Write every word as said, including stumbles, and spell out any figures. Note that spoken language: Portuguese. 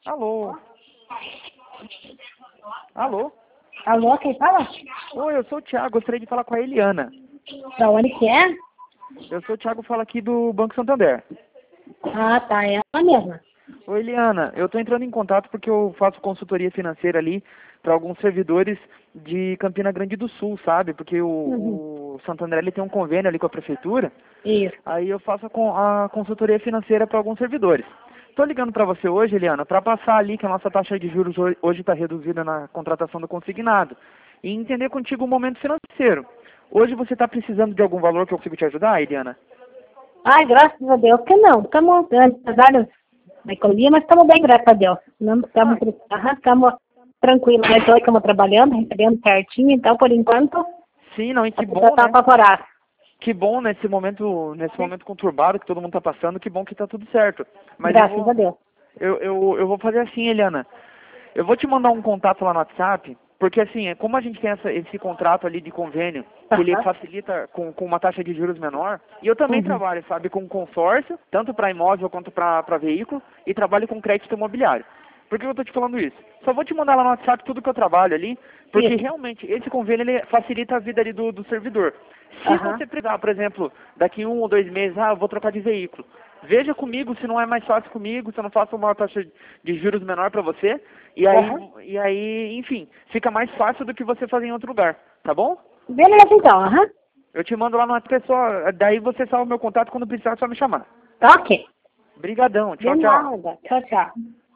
Alô? Alô? Alô, quem fala? Oi, eu sou o Thiago, gostaria de falar com a Eliana. Da onde que é? Eu sou o Thiago, falo aqui do Banco Santander. Ah, tá, é ela mesma. Oi, Eliana, eu estou entrando em contato porque eu faço consultoria financeira ali para alguns servidores de Campina Grande do Sul, sabe? Porque o, Uhum. o Santander ele tem um convênio ali com a prefeitura, Isso. aí eu faço a, con- a consultoria financeira para alguns servidores. Estou ligando para você hoje, Eliana, para passar ali que a nossa taxa de juros ho- hoje está reduzida na contratação do consignado e entender contigo o momento financeiro. Hoje você está precisando de algum valor que eu consigo te ajudar, Eliana? Ai, graças a Deus que não. Estamos, apesar da da economia, mas estamos bem, graças a Deus. Não estamos, aham, estamos tranquilos. Nós dois estamos trabalhando, recebendo certinho, então, por enquanto, Sim, não, e a que pessoa bom, está né? favorável. Que bom nesse momento, nesse momento conturbado que todo mundo está passando, que bom que está tudo certo. Mas eu Graças a vou, Deus. eu, eu, eu vou fazer assim, Eliana. Eu vou te mandar um contato lá no WhatsApp, porque assim, é como a gente tem essa, esse contrato ali de convênio, que ele Aham. facilita com, com uma taxa de juros menor, e eu também Uhum. trabalho, sabe, com consórcio, tanto para imóvel quanto para veículo, e trabalho com crédito imobiliário. Por que eu estou te falando isso? Só vou te mandar lá no WhatsApp tudo que eu trabalho ali, porque Isso. realmente esse convênio ele facilita a vida ali do, do servidor. Se Aham. você precisar, por exemplo, daqui um ou dois meses, ah, eu vou trocar de veículo. Veja comigo se não é mais fácil comigo, se eu não faço uma taxa de juros menor para você. E aí, Aham. e aí, enfim, fica mais fácil do que você fazer em outro lugar, tá bom? Beleza, então. Aham. Eu te mando lá no WhatsApp, só, daí você salva o meu contato, quando precisar é só me chamar. Tá ok. Brigadão, De tchau, tchau. nada. Tchau, tchau.